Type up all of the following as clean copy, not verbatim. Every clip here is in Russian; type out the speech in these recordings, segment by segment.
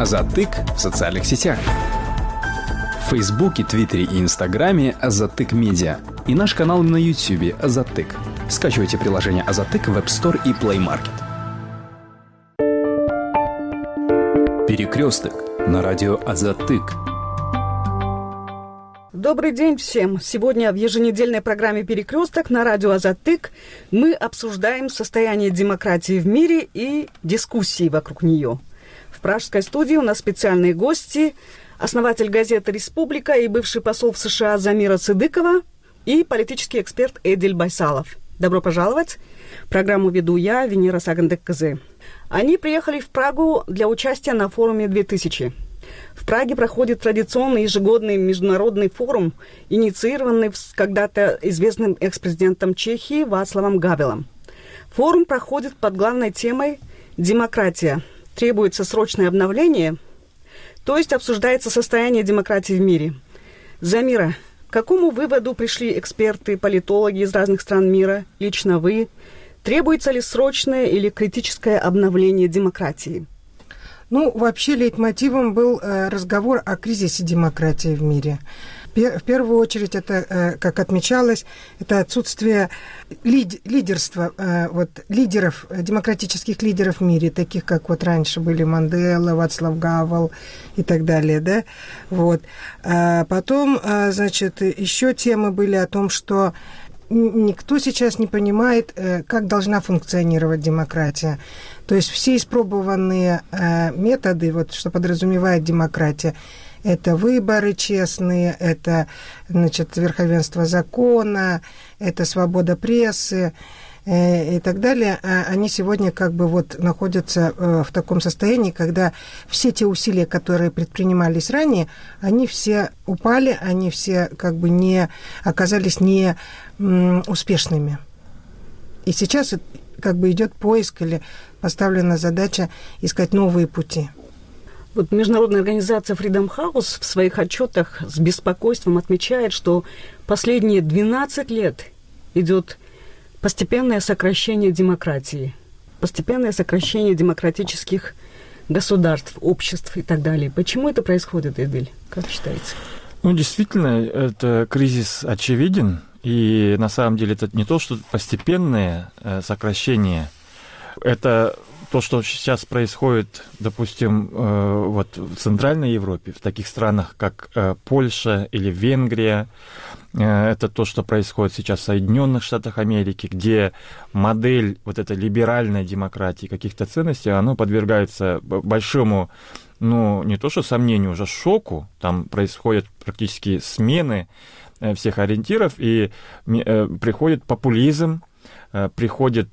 «Азатык» в социальных сетях. В Фейсбуке, Твиттере и Инстаграме «Азатык Медиа» и наш канал на Ютьюбе «Азатык». Скачивайте приложение «Азатык» в App Store и Play Market. Перекресток на радио «Азатык». Добрый день всем! Сегодня в еженедельной программе «Перекресток» на радио «Азатык» мы обсуждаем состояние демократии в мире и дискуссии вокруг нее. В пражской студии у нас специальные гости, основатель газеты «Республика» и бывший посол в США Замира Цыдыкова и политический эксперт Эдиль Байсалов. Добро пожаловать! Программу веду я, Венера Сагандек-Кызы. Они приехали в Прагу для участия на форуме 2000. В Праге проходит традиционный ежегодный международный форум, инициированный когда-то известным экс-президентом Чехии Václavом Гавелом. Форум проходит под главной темой «Демократия. Требуется срочное обновление», то есть обсуждается состояние демократии в мире. Замира, к какому выводу пришли эксперты, политологи из разных стран мира, лично вы? Требуется ли срочное или критическое обновление демократии? Вообще лейтмотивом был разговор о кризисе демократии в мире. В первую очередь, это, как отмечалось, это отсутствие лидерства, демократических лидеров в мире, таких, как раньше были Мандела, Václav Гавел и так далее, да? Потом, еще темы были о том, что никто сейчас не понимает, как должна функционировать демократия. То есть все испробованные методы, что подразумевает демократия, это выборы честные, это, верховенство закона, это свобода прессы и так далее, они сегодня находятся в таком состоянии, когда все те усилия, которые предпринимались ранее, они все упали, они все не оказались не успешными. И сейчас идет поиск или поставлена задача искать новые пути. Международная организация Freedom House в своих отчетах с беспокойством отмечает, что последние 12 лет идет постепенное сокращение демократии, постепенное сокращение демократических государств, обществ и так далее. Почему это происходит, Эдиль? Как считаете? Действительно, это кризис очевиден. И на самом деле это не то, что постепенное сокращение, это то, что сейчас происходит, допустим, в Центральной Европе, в таких странах, как Польша или Венгрия. Это то, что происходит сейчас в Соединенных Штатах Америки, где модель этой либеральной демократии, каких-то ценностей, она подвергается большому, не то что сомнению, уже шоку. Там происходят практически смены всех ориентиров, и приходит популизм, приходит,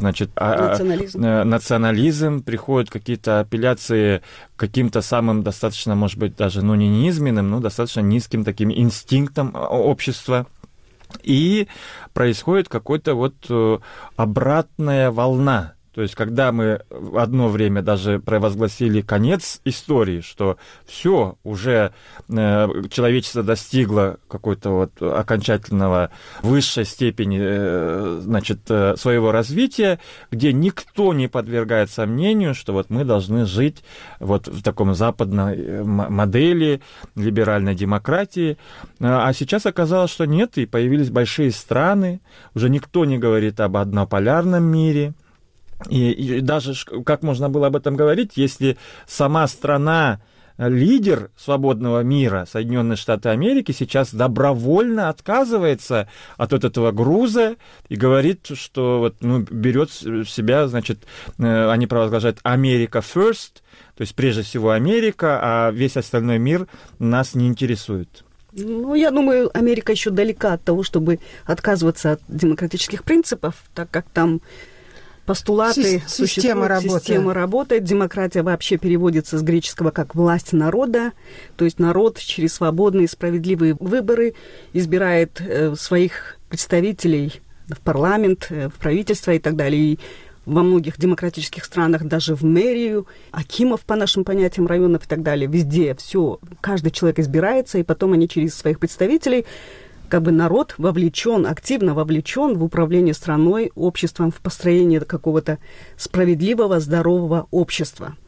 национализм, приходят какие-то апелляции к каким-то самым достаточно, может быть, даже, не низменным, но достаточно низким таким инстинктам общества. И происходит какая-то обратная волна. То есть, когда мы в одно время даже провозгласили конец истории, что все уже человечество достигло какой-то окончательного высшей степени своего развития, где никто не подвергает сомнению, что мы должны жить в таком западной модели либеральной демократии. А сейчас оказалось, что нет, и появились большие страны, уже никто не говорит об однополярном мире. И даже как можно было об этом говорить, если сама страна, лидер свободного мира, Соединенные Штаты Америки, сейчас добровольно отказывается от этого груза и говорит, что берет в себя, они провозглашают «America first», то есть прежде всего Америка, а весь остальной мир нас не интересует. Я думаю, Америка еще далека от того, чтобы отказываться от демократических принципов, так как там постулаты существуют, система работает. Демократия вообще переводится с греческого как «власть народа», то есть народ через свободные и справедливые выборы избирает своих представителей в парламент, в правительство и так далее. И во многих демократических странах даже в мэрию, акимов, по нашим понятиям, районов и так далее, везде все, каждый человек избирается, и потом они через своих представителей народ активно вовлечен в управление страной, обществом, в построение какого-то справедливого, здорового общества.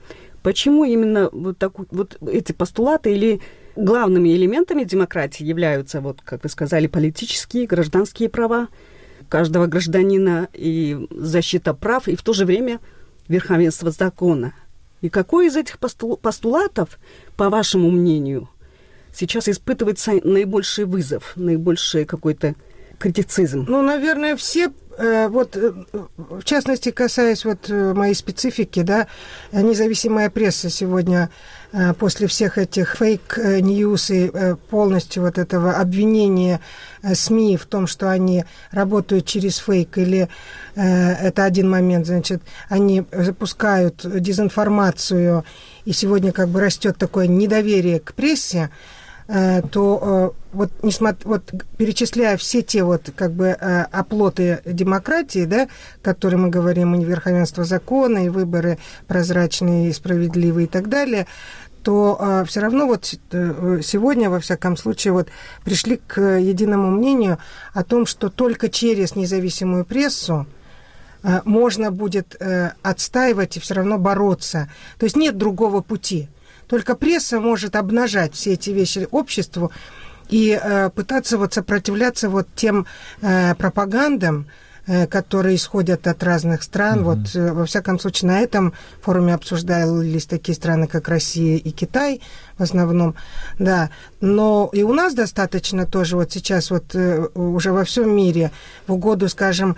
Почему именно вот эти постулаты или главными элементами демократии являются, вот, как вы сказали, политические, гражданские права каждого гражданина и защита прав, и в то же время верховенство закона? И какой из этих постулатов, по вашему мнению, сейчас испытывается наибольший вызов, наибольший какой-то критицизм? Ну, наверное, все, вот, в частности, касаясь вот моей специфики, да, независимая пресса сегодня после всех этих фейк-ньюс и полностью вот этого обвинения СМИ в том, что они работают через фейк, или это один момент, значит, они запускают дезинформацию, и сегодня как бы растет такое недоверие к прессе, то вот, перечисляя все те вот как бы оплоты демократии, да, о которых мы говорим, и верховенство закона, и выборы прозрачные, и справедливые и так далее, то все равно вот сегодня, во всяком случае, вот пришли к единому мнению о том, что только через независимую прессу можно будет отстаивать и все равно бороться. То есть нет другого пути. Только пресса может обнажать все эти вещи обществу и пытаться вот сопротивляться вот тем пропагандам, которые исходят от разных стран. Mm-hmm. Вот, во всяком случае, на этом форуме обсуждались такие страны, как Россия и Китай в основном, да. Но и у нас достаточно тоже вот сейчас вот уже во всем мире в угоду, скажем,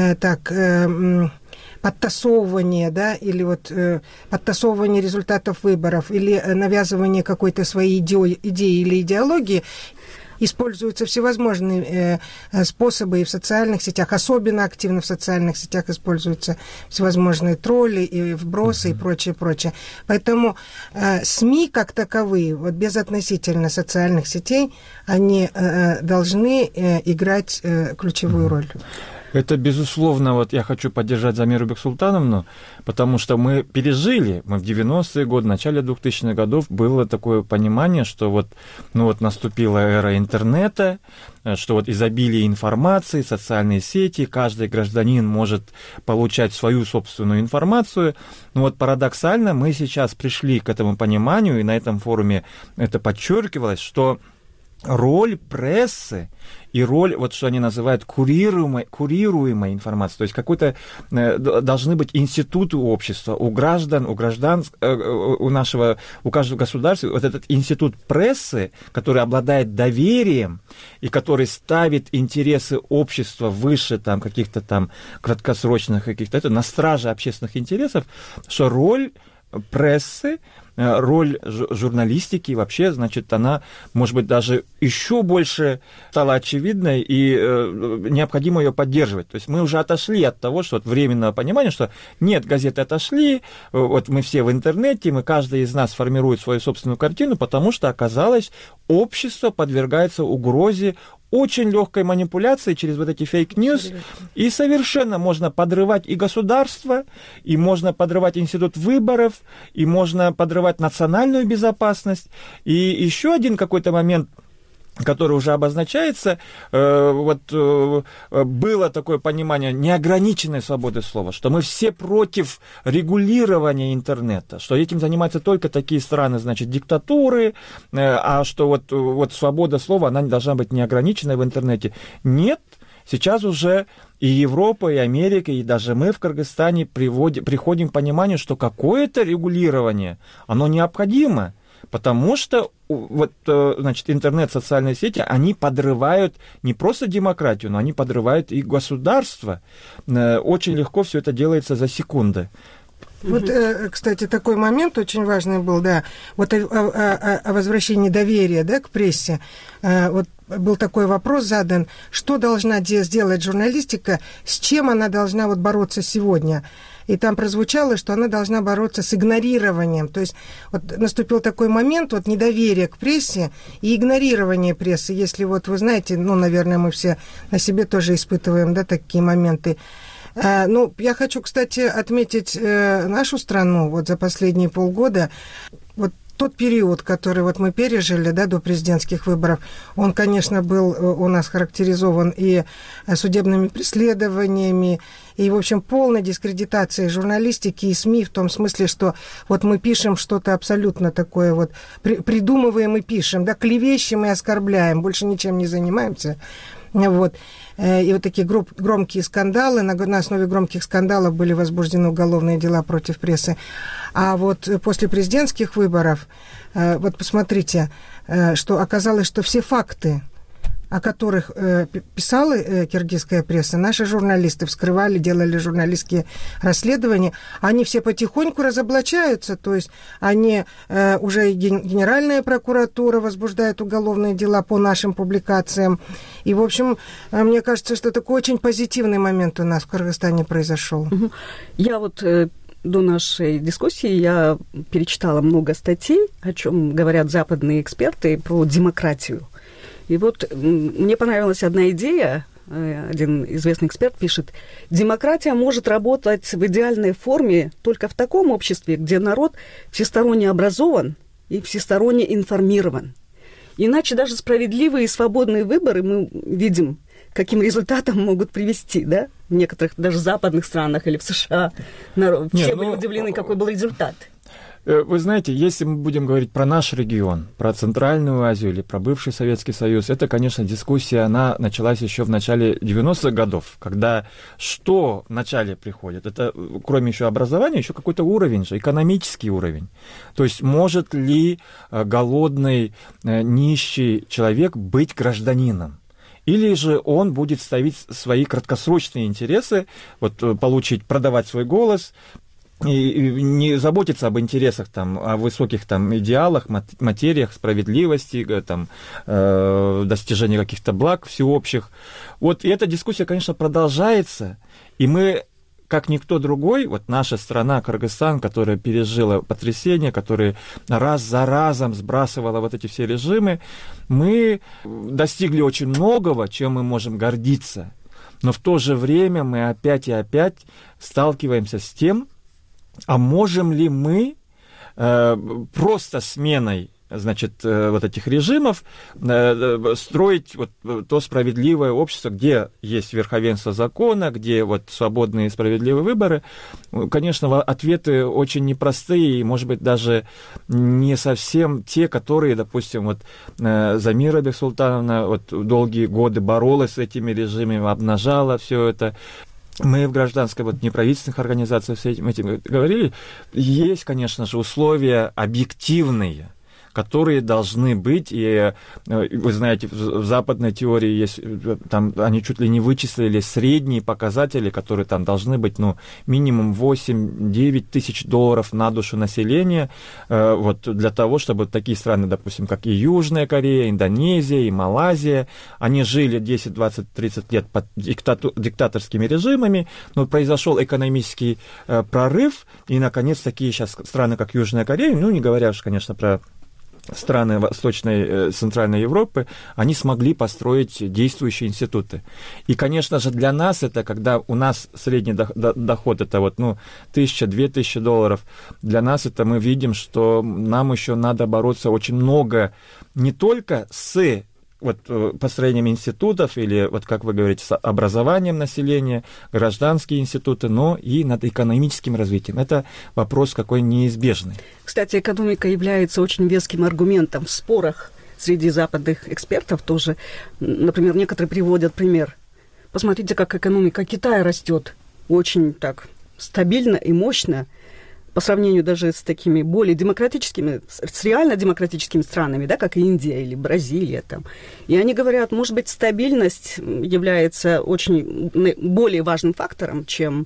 подтасовывание, да, или вот подтасовывание результатов выборов, или навязывание какой-то своей идеи или идеологии, используются всевозможные способы и в социальных сетях, особенно активно в социальных сетях используются всевозможные тролли и вбросы и прочее. Поэтому СМИ как таковые, вот безотносительно социальных сетей, они должны играть ключевую роль. Это, безусловно, вот я хочу поддержать Замиру Бексултановну, потому что мы пережили, мы в 90-е годы, в начале 2000-х годов было такое понимание, что вот, наступила эра интернета, что вот изобилие информации, социальные сети, каждый гражданин может получать свою собственную информацию. Но вот парадоксально мы сейчас пришли к этому пониманию, и на этом форуме это подчеркивалось, что роль прессы и роль, вот что они называют, курируемой информации, то есть какой-то должны быть институты общества, у граждан, у каждого государства, вот этот институт прессы, который обладает доверием и который ставит интересы общества выше там каких-то там краткосрочных каких-то, на страже общественных интересов, что роль прессы, роль журналистики вообще, значит, она, может быть, даже еще больше стала очевидной, и необходимо ее поддерживать. То есть мы уже отошли от того, что от временного понимания, что нет, газеты отошли, вот мы все в интернете, каждый из нас формирует свою собственную картину, потому что оказалось, общество подвергается угрозе очень легкой манипуляции через вот эти фейк-ньюс, и совершенно можно подрывать и государство, и можно подрывать институт выборов, и можно подрывать национальную безопасность. И еще один какой-то момент, который уже обозначается, было такое понимание неограниченной свободы слова, что мы все против регулирования интернета, что этим занимаются только такие страны, значит, диктатуры, а что вот свобода слова, она не должна быть неограниченной в интернете. Нет, сейчас уже и Европа, и Америка, и даже мы в Кыргызстане приходим к пониманию, что какое-то регулирование, оно необходимо. Потому что интернет, социальные сети, они подрывают не просто демократию, но они подрывают и государство. Очень легко все это делается за секунды. Вот, кстати, такой момент очень важный был, да, вот о возвращении доверия, да, к прессе. Вот был такой вопрос задан, что должна сделать журналистика, с чем она должна вот бороться сегодня. И там прозвучало, что она должна бороться с игнорированием. То есть вот наступил такой момент вот недоверия к прессе и игнорирование прессы. Если вот вы знаете, наверное, мы все на себе тоже испытываем, да, такие моменты. Я хочу, кстати, отметить нашу страну вот за последние полгода. Вот тот период, который вот мы пережили, да, до президентских выборов, он, конечно, был у нас характеризован и судебными преследованиями, и, в общем, полной дискредитацией журналистики и СМИ в том смысле, что вот мы пишем что-то абсолютно такое вот, придумываем и пишем, да, клевещем и оскорбляем, больше ничем не занимаемся. Вот. И вот такие громкие скандалы, на основе громких скандалов были возбуждены уголовные дела против прессы. А вот после президентских выборов, вот посмотрите, что оказалось, что все факты, о которых писала киргизская пресса, наши журналисты вскрывали, делали журналистские расследования, они все потихоньку разоблачаются, то есть они уже и Генеральная прокуратура возбуждает уголовные дела по нашим публикациям. И, в общем, мне кажется, что такой очень позитивный момент у нас в Кыргызстане произошел. Я вот до нашей дискуссии я перечитала много статей, о чем говорят западные эксперты про демократию. И вот мне понравилась одна идея, один известный эксперт пишет: демократия может работать в идеальной форме только в таком обществе, где народ всесторонне образован и всесторонне информирован. Иначе даже справедливые и свободные выборы, мы видим, каким результатом могут привести, да? В некоторых даже западных странах или в США. Все были удивлены, какой был результат. Вы знаете, если мы будем говорить про наш регион, про Центральную Азию или про бывший Советский Союз, это, конечно, дискуссия, она началась еще в начале 90-х годов, когда что вначале приходит? Это, кроме еще образования, еще какой-то уровень же, экономический уровень. То есть может ли голодный, нищий человек быть гражданином? Или же он будет ставить свои краткосрочные интересы, вот получить, продавать свой голос, и не заботиться об интересах, там, о высоких там, идеалах, материях, справедливости, там, достижении каких-то благ всеобщих. Вот, и эта дискуссия, конечно, продолжается, и мы, как никто другой, вот наша страна, Кыргызстан, которая пережила потрясение, которая раз за разом сбрасывала вот эти все режимы, мы достигли очень многого, чем мы можем гордиться. Но в то же время мы опять и опять сталкиваемся с тем, а можем ли мы просто сменой, значит, вот этих режимов строить вот то справедливое общество, где есть верховенство закона, где вот свободные и справедливые выборы? Конечно, ответы очень непростые и, может быть, даже не совсем те, которые, допустим, вот Замира Бексултановна вот долгие годы боролась с этими режимами, обнажала все это. Мы в гражданской, вот, неправительственных организациях с этим говорили. Есть, конечно же, условия объективные, которые должны быть, и вы знаете, в западной теории есть, там они чуть ли не вычислили средние показатели, которые там должны быть, ну, минимум 8-9 тысяч долларов на душу населения, вот, для того, чтобы такие страны, допустим, как и Южная Корея, Индонезия, и Малайзия, они жили 10, 20, 30 лет под диктаторскими режимами, но произошел экономический прорыв, и, наконец, такие сейчас страны, как Южная Корея, ну, не говоря уж, конечно, про страны Восточной, Центральной Европы, они смогли построить действующие институты. И, конечно же, для нас это, когда у нас средний доход, это вот, ну, 1000-2000 долларов, для нас это мы видим, что нам еще надо бороться очень много не только с вот построением институтов или, вот как вы говорите, с образованием населения, гражданские институты, но и над экономическим развитием. Это вопрос какой неизбежный. Кстати, экономика является очень веским аргументом в спорах среди западных экспертов тоже. Например, некоторые приводят пример. Посмотрите, как экономика Китая растет очень так стабильно и мощно, по сравнению даже с такими более демократическими, с реально демократическими странами, да, как Индия или Бразилия. Там. И они говорят, может быть, стабильность является очень более важным фактором, чем...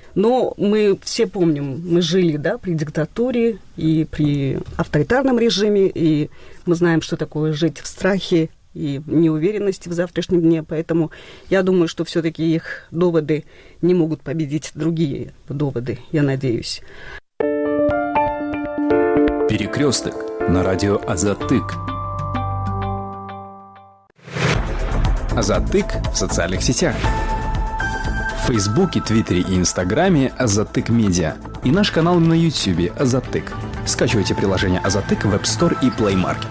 Но мы все помним, мы жили, да, при диктатуре и при авторитарном режиме, и мы знаем, что такое жить в страхе и неуверенности в завтрашнем дне, поэтому я думаю, что все-таки их доводы не могут победить другие доводы, я надеюсь. Перекресток на радио Азатык. Азатык в социальных сетях. В Фейсбуке, Твиттере и Инстаграме Азатык Медиа. И наш канал на Ютьюбе Азатык. Скачивайте приложение «Азатык» в App Store и Play Market.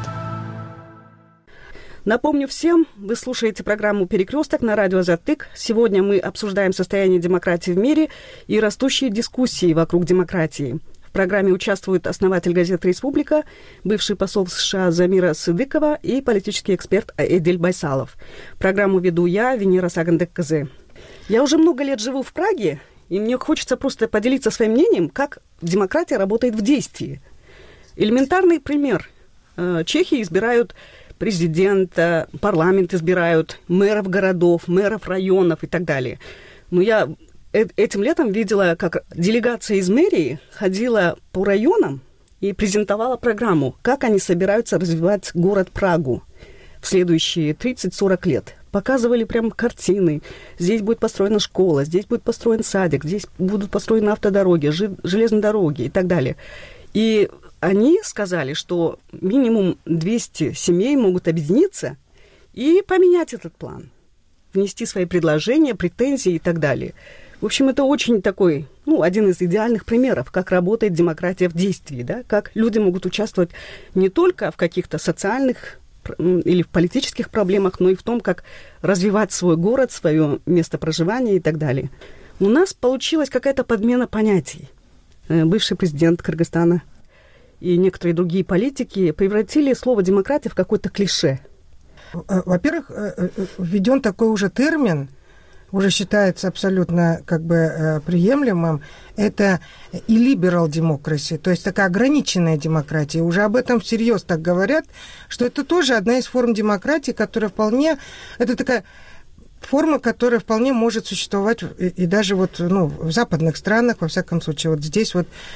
Напомню всем, вы слушаете программу «Перекресток» на радио «Азатык». Сегодня мы обсуждаем состояние демократии в мире и растущие дискуссии вокруг демократии. В программе участвуют основатель газеты «Республика», бывший посол США Замира Сыдыкова и политический эксперт Эдиль Байсалов. Программу веду я, Венера Сагандек-Кызы. Я уже много лет живу в Праге, и мне хочется просто поделиться своим мнением, как демократия работает в действии. Элементарный пример. Чехи избирают президента, парламент избирают, мэров городов, мэров районов и так далее. Но я этим летом видела, как делегация из мэрии ходила по районам и презентовала программу, как они собираются развивать город Прагу в следующие 30-40 лет. Показывали прям картины. Здесь будет построена школа, здесь будет построен садик, здесь будут построены автодороги, железные дороги и так далее. И они сказали, что минимум 200 семей могут объединиться и поменять этот план, внести свои предложения, претензии и так далее. В общем, это очень такой, один из идеальных примеров, как работает демократия в действии, да? Как люди могут участвовать не только в каких-то социальных или в политических проблемах, но и в том, как развивать свой город, свое место проживания и так далее. У нас получилась какая-то подмена понятий. Бывший президент Кыргызстана и некоторые другие политики превратили слово «демократия» в какое-то клише. Во-первых, введен такой уже термин, уже считается абсолютно приемлемым, это illiberal democracy, то есть такая ограниченная демократия. Уже об этом всерьез так говорят, что это тоже одна из форм демократии, которая вполне... Это такая форма, которая вполне может существовать и даже в западных странах, во всяком случае, вот здесь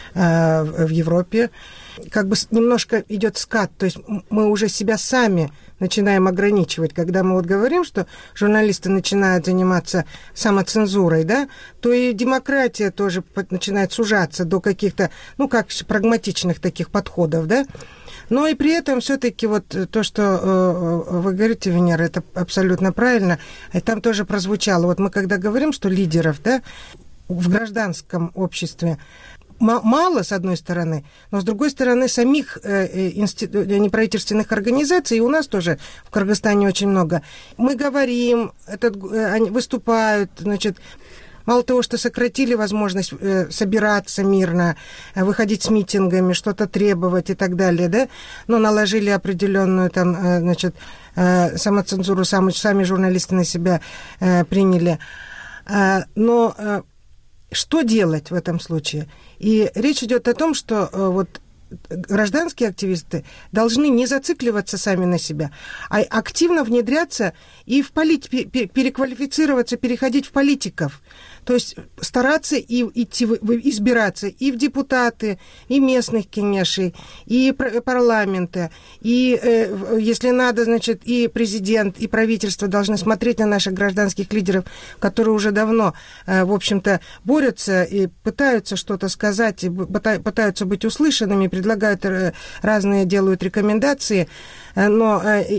в Европе, немножко идет скат, то есть мы уже себя сами начинаем ограничивать. Когда мы говорим, что журналисты начинают заниматься самоцензурой, да, то и демократия тоже начинает сужаться до каких-то, прагматичных таких подходов, да. Но и при этом все-таки то, что вы говорите, Венера, это абсолютно правильно. И там тоже прозвучало. Мы когда говорим, что лидеров, да, в гражданском обществе мало, с одной стороны, но, с другой стороны, самих неправительственных организаций, и у нас тоже в Кыргызстане очень много. Мы говорим, они выступают, мало того, что сократили возможность собираться мирно, выходить с митингами, что-то требовать и так далее, да, но наложили определенную самоцензуру, сами журналисты на себя приняли. Но что делать в этом случае? И речь идет о том, что гражданские активисты должны не зацикливаться сами на себя, а активно внедряться и переквалифицироваться, переходить в политиков. То есть стараться избираться и в депутаты, и местных кенешей, и парламента, и, если надо, и президент, и правительство должны смотреть на наших гражданских лидеров, которые уже давно, в общем-то, борются и пытаются что-то сказать, и пытаются быть услышанными, предлагают разные, делают рекомендации, но,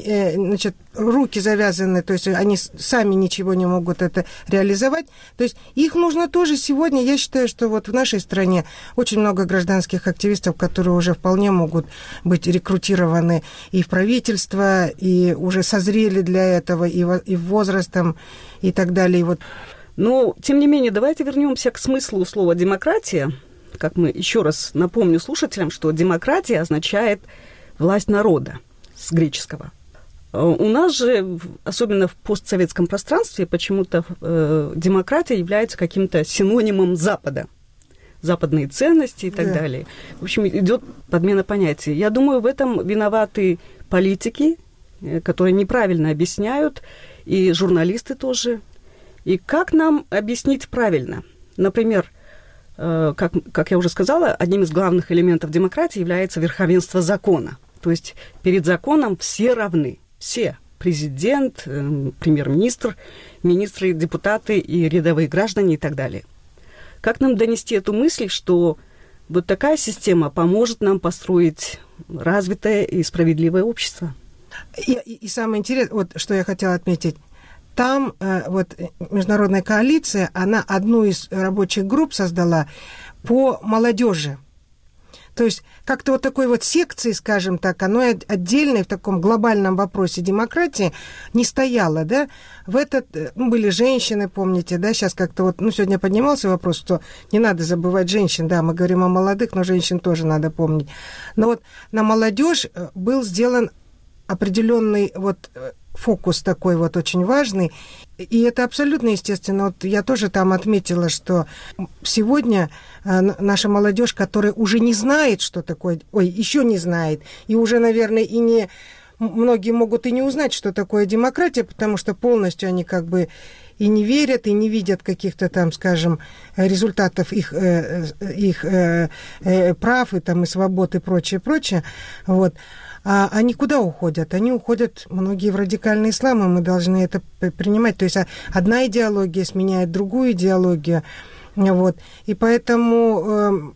руки завязаны, то есть они сами ничего не могут это реализовать. То есть их нужно тоже сегодня, я считаю, что в нашей стране очень много гражданских активистов, которые уже вполне могут быть рекрутированы и в правительство, и уже созрели для этого, и возрастом, и так далее. Но, тем не менее, давайте вернемся к смыслу слова «демократия». Как мы еще раз напомню слушателям, что демократия означает власть народа с греческого. У нас же, особенно в постсоветском пространстве, почему-то демократия является каким-то синонимом Запада. Западные ценности и так далее. В общем, идет подмена понятий. Я думаю, в этом виноваты политики, которые неправильно объясняют, и журналисты тоже. И как нам объяснить правильно? Например, как я уже сказала, одним из главных элементов демократии является верховенство закона. То есть перед законом все равны. Все. Президент, премьер-министр, министры, депутаты и рядовые граждане и так далее. Как нам донести эту мысль, что такая система поможет нам построить развитое и справедливое общество? И самое интересное, что я хотела отметить, там международная коалиция, она одну из рабочих групп создала по молодежи. То есть как-то вот такой вот секции, скажем так, оно отдельной в таком глобальном вопросе демократии не стояло, да. Были женщины, помните, да, сейчас как-то вот, сегодня поднимался вопрос, что не надо забывать женщин, да, мы говорим о молодых, но женщин тоже надо помнить. Но вот на молодежь был сделан определенный вот фокус такой вот очень важный. И это абсолютно естественно. Вот я тоже там отметила, что сегодня наша молодежь, которая уже не знает, что такое, еще не знает, и уже, наверное, многие могут и не узнать, что такое демократия, потому что полностью они как бы и не верят, и не видят каких-то там, скажем, результатов их прав и там и свобод и прочее. Вот. А они куда уходят? Они уходят, многие, в радикальный ислам, и мы должны это принимать. То есть одна идеология сменяет другую идеологию. Вот. И поэтому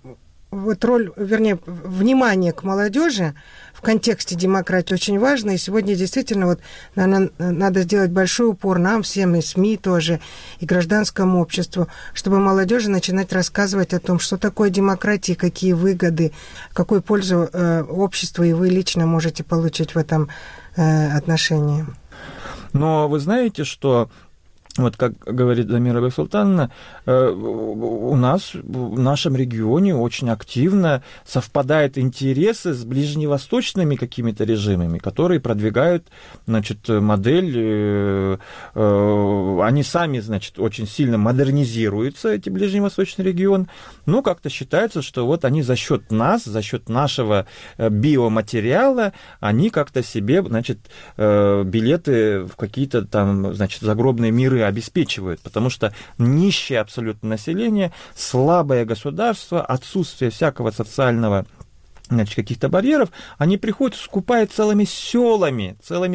внимание к молодежи в контексте демократии очень важно. И сегодня действительно вот, надо сделать большой упор нам всем, и СМИ тоже, и гражданскому обществу, чтобы молодежи начинать рассказывать о том, что такое демократия, какие выгоды, какую пользу обществу и вы лично можете получить в этом отношении. Но вы знаете, что вот как говорит Замира Бексултановна, у нас в нашем регионе очень активно совпадают интересы с ближневосточными какими-то режимами, которые продвигают, модель, они сами, очень сильно модернизируются, эти ближневосточный регион, но как-то считается, что вот они за счет нас, за счет нашего биоматериала, они как-то себе, билеты в какие-то там, загробные миры обеспечивают, потому что нищее абсолютно население, слабое государство, отсутствие всякого социального, каких-то барьеров, они приходят, скупают целыми селами,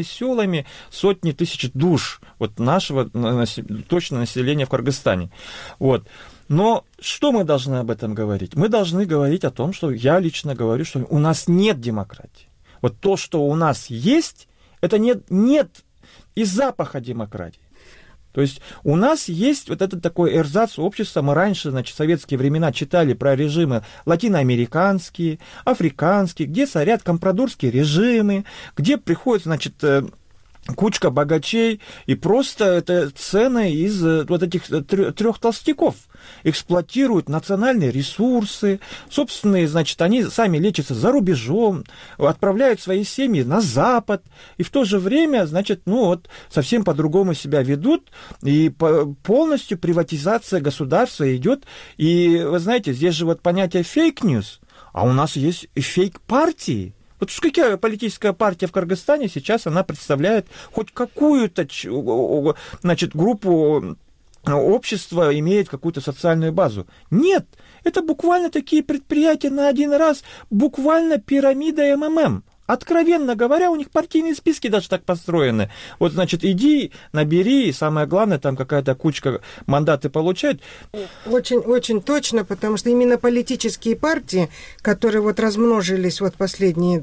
сотни тысяч душ вот нашего точно населения в Кыргызстане. Вот. Но что мы должны об этом говорить? Мы должны говорить о том, что я лично говорю, что у нас нет демократии. Вот то, что у нас есть, это нет и запаха демократии. То есть у нас есть вот этот такой эрзац общества. Мы раньше, в советские времена читали про режимы латиноамериканские, африканские, где царят компрадорские режимы, где приходят, кучка богачей, и просто это цены из вот этих трех толстяков. Эксплуатируют национальные ресурсы, собственные, они сами лечатся за рубежом, отправляют свои семьи на Запад, и в то же время, совсем по-другому себя ведут, и полностью приватизация государства идет. И, вы знаете, здесь же вот понятие фейк-ньюс, а у нас есть и фейк-партии. Вот какая политическая партия в Кыргызстане сейчас, она представляет хоть какую-то, группу общества, имеет какую-то социальную базу? Нет, это буквально такие предприятия на один раз, буквально пирамида МММ. Откровенно говоря, у них партийные списки даже так построены. Вот, иди, набери, и самое главное, там какая-то кучка мандаты получает. Очень, очень точно, потому что именно политические партии, которые вот размножились вот последние,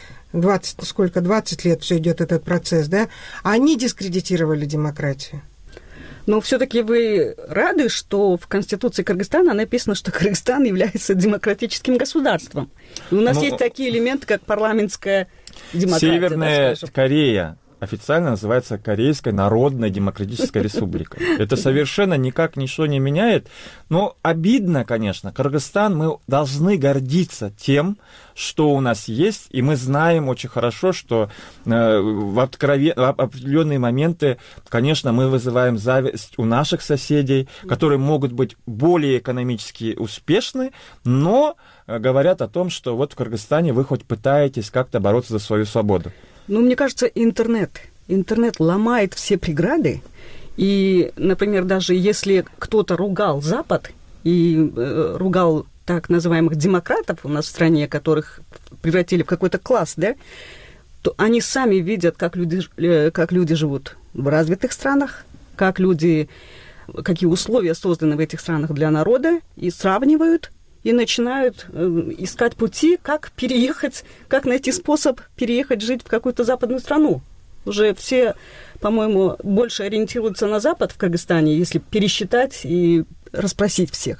20 лет все идет этот процесс, да, они дискредитировали демократию. Но все-таки вы рады, что в Конституции Кыргызстана написано, что Кыргызстан является демократическим государством. И у нас есть такие элементы, как парламентская демократия. Северная Корея официально называется Корейская Народная Демократическая Республика. Это совершенно никак ничего не меняет. Но обидно, конечно. Кыргызстан, мы должны гордиться тем, что у нас есть, и мы знаем очень хорошо, что в определенные моменты, конечно, мы вызываем зависть у наших соседей, которые могут быть более экономически успешны, но говорят о том, что вот в Кыргызстане вы хоть пытаетесь как-то бороться за свою свободу. Мне кажется, интернет ломает все преграды. И, например, даже если кто-то ругал Запад и ругал так называемых демократов у нас в стране, которых превратили в какой-то класс, да, то они сами видят, как люди живут в развитых странах, какие условия созданы в этих странах для народа, и сравнивают, и начинают искать пути, как переехать, как найти способ переехать жить в какую-то западную страну. Уже все, по-моему, больше ориентируются на Запад в Кыргызстане, если пересчитать и расспросить всех.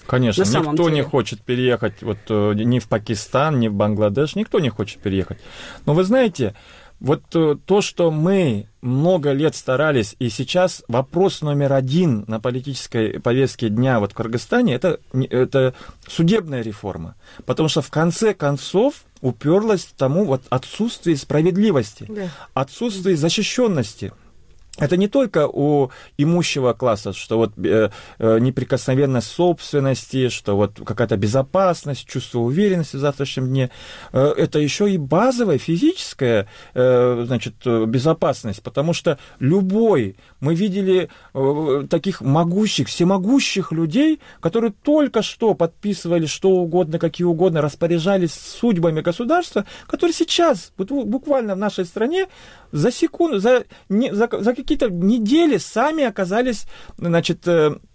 Конечно, на самом никто деле. не хочет переехать вот ни в Пакистан, ни в Бангладеш, никто не хочет переехать. Но вы знаете, вот то, что мы много лет старались, и сейчас вопрос номер один на политической повестке дня вот в Кыргызстане, это судебная реформа. Потому что в конце концов уперлась к тому вот отсутствие справедливости, отсутствие защищенности. Это не только у имущего класса, что вот неприкосновенность собственности, что вот какая-то безопасность, чувство уверенности в завтрашнем дне. Это еще и базовая физическая, значит, безопасность, потому что мы видели таких всемогущих людей, которые только что подписывали что угодно, какие угодно, распоряжались судьбами государства, которые сейчас, буквально в нашей стране, за секунду, за какие-то недели сами оказались, значит,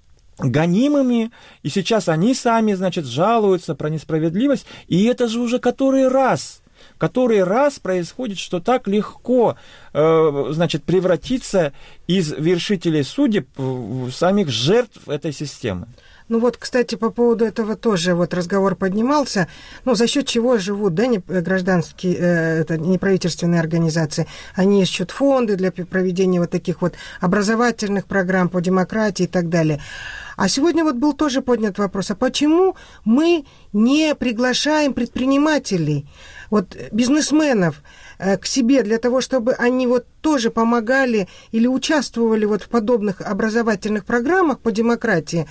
гонимыми, и сейчас они сами, значит, жалуются про несправедливость, и это же уже который раз происходит, что так легко, значит, превратиться из вершителей судеб в самих жертв этой системы. Ну вот, кстати, по поводу этого тоже вот разговор поднимался. Ну, за счет чего живут, да, гражданские, это неправительственные организации? Они ищут фонды для проведения вот таких вот образовательных программ по демократии и так далее. А сегодня вот был тоже поднят вопрос, а почему мы не приглашаем предпринимателей, вот бизнесменов к себе для того, чтобы они вот тоже помогали или участвовали вот в подобных образовательных программах по демократии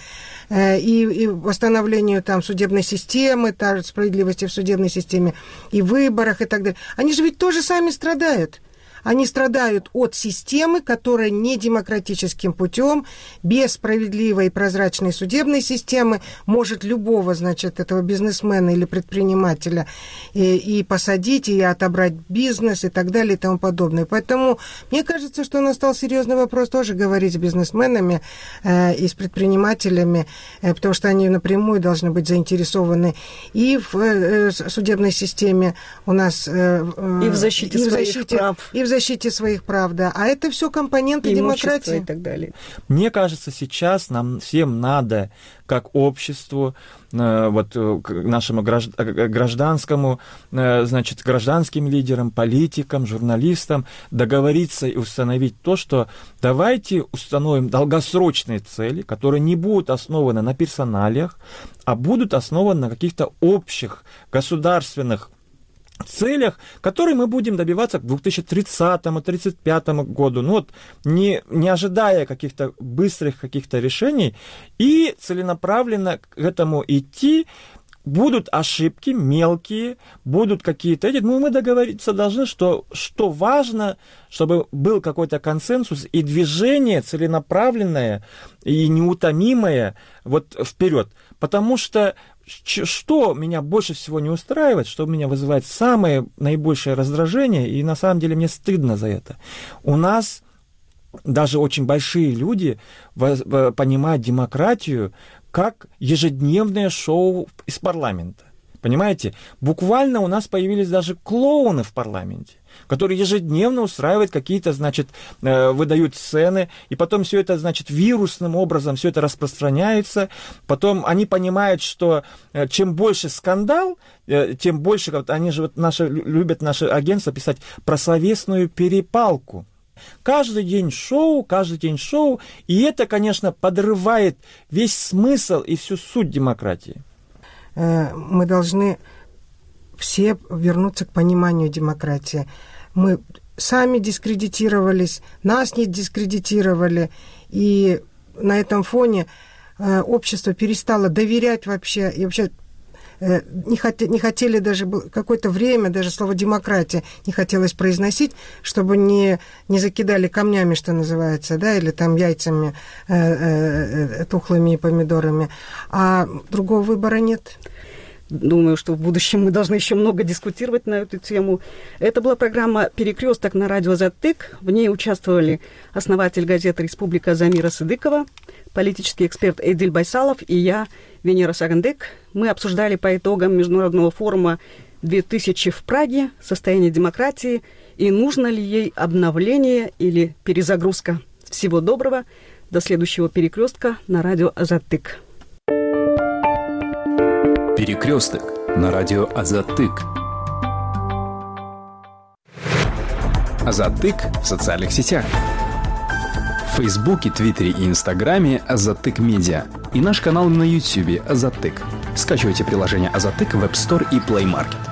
и восстановлению там судебной системы, справедливости в судебной системе и выборах и так далее. Они же ведь тоже сами страдают. Они страдают от системы, которая не демократическим путем, без справедливой и прозрачной судебной системы может любого, значит, этого бизнесмена или предпринимателя и посадить, и отобрать бизнес и так далее и тому подобное. Поэтому мне кажется, что настал серьезный вопрос тоже говорить с бизнесменами и с предпринимателями, потому что они напрямую должны быть заинтересованы и в судебной системе у нас... И в защите своих прав. И в защите своих прав, да. А это все компоненты демократии. И так далее. Мне кажется, сейчас нам всем надо, как обществу, вот нашему гражданскому, значит, гражданским лидерам, политикам, журналистам договориться и установить то, что давайте установим долгосрочные цели, которые не будут основаны на персоналиях, а будут основаны на каких-то общих государственных целях, которые мы будем добиваться к 2030-2035 году, ну вот не ожидая каких-то быстрых каких-то решений и целенаправленно к этому идти. Будут ошибки мелкие, будут какие-то... мы договориться должны, что важно, чтобы был какой-то консенсус и движение целенаправленное и неутомимое вот вперед. Потому что меня больше всего не устраивает, что меня вызывает самое наибольшее раздражение, и на самом деле мне стыдно за это. У нас даже очень большие люди понимают демократию как ежедневное шоу из парламента. Понимаете? Буквально у нас появились даже клоуны в парламенте, которые ежедневно устраивают какие-то, значит, выдают сцены, и потом все это, значит, вирусным образом все это распространяется. Потом они понимают, что чем больше скандал, тем больше, они же любят наше агентство писать про словесную перепалку. Каждый день шоу, и это, конечно, подрывает весь смысл и всю суть демократии. Мы должны все вернуться к пониманию демократии. Мы сами дискредитировались, нас не дискредитировали, и на этом фоне общество перестало доверять вообще, и вообще не хотели даже какое-то время, даже слово «демократия» не хотелось произносить, чтобы не закидали камнями, что называется, да, или там яйцами тухлыми и помидорами. А другого выбора нет. Думаю, что в будущем мы должны еще много дискутировать на эту тему. Это была программа «Перекресток» на радио «Азаттык». В ней участвовали основатель газеты «Республика» Замира Сыдыкова, политический эксперт Эдиль Байсалов и я, Венера Сагандык. Мы обсуждали по итогам Международного форума 2000 в Праге состояние демократии и нужно ли ей обновление или перезагрузка. Всего доброго. До следующего «Перекрестка» на радио «Азаттык». Перекресток на радио Азатык. Азатык в социальных сетях. В Фейсбуке, Твиттере и Инстаграме Азатык Медиа. И наш канал на Ютьюбе Азатык. Скачивайте приложение Азатык в App Store и Play Market.